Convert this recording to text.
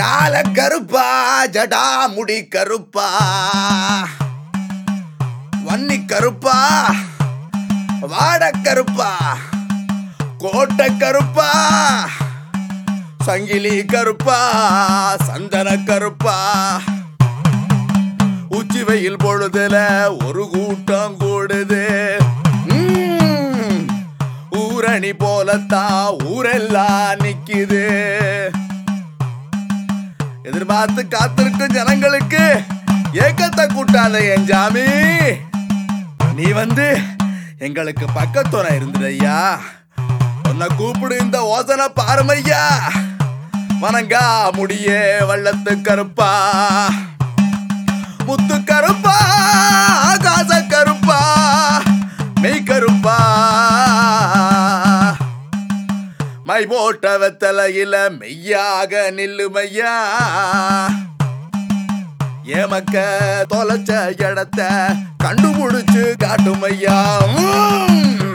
கால கருப்பா ஜடா முடி கருப்பா வன்னி கருப்பா வாட கருப்பா கோட்டை கருப்பா சங்கிலி கருப்பா சந்தன கருப்பா உச்சி வெயில் பொழுதுல ஒரு கூட்டம் கூடுது ஊரணி போலத்தான் ஊரெல்லாம் நிக்குது. எதிர்பார்த்து காத்திருக்கும் ஜனங்களுக்கு ஏக்கத்தை கூட்டாத என் ஜாமி. நீ வந்து எங்களுக்கு பக்கத்துணை இருந்துடையா. உன்னை கூப்பிடு இந்த ஓசனை பாருமையா. வணங்கா முடியே வள்ளத்து கருப்பா முத்து கருப்பா ஆகாச கருப்பா மெய் கருப்பா மை போட்ட வெத்தலையில மெய்யாக நில்லுமையா. ஏமக்க தொலைச்ச இடத்த கண்டுபிடிச்சு காட்டுமையா.